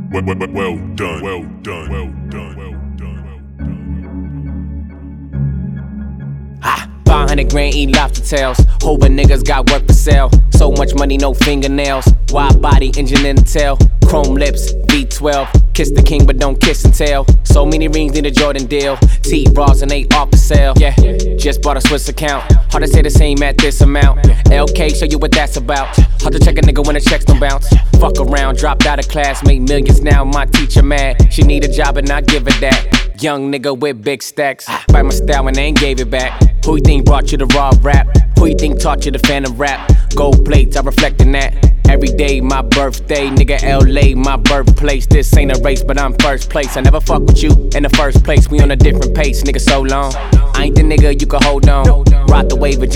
Well done, well done, well done, well done. 500 grand eat lobster tails. Whole but niggas got work for sale. So much money, no fingernails. Wide body, engine in the tail. Chrome lips, V12. Kiss the king, but don't kiss and tell. So many rings, need a Jordan deal. T-Raws and they off for sale. Yeah, just bought a Swiss account. Hard to say the same at this amount. LK, show you what that's about. Hard to check a nigga when the checks don't bounce. Fuck around, dropped out of class, made millions now. My teacher mad. She need a job and I give her that. Young nigga with big stacks. Bite my style and they ain't gave it back. Who you think brought you the raw rap? Who you think taught you the phantom rap? Gold plates, I reflect in that. Every day my birthday, nigga LA, my birthplace. This ain't a race, but I'm first place. I never fuck with you in the first place. We on a different pace, nigga, so long. I ain't the nigga you can hold on. Rock the wave of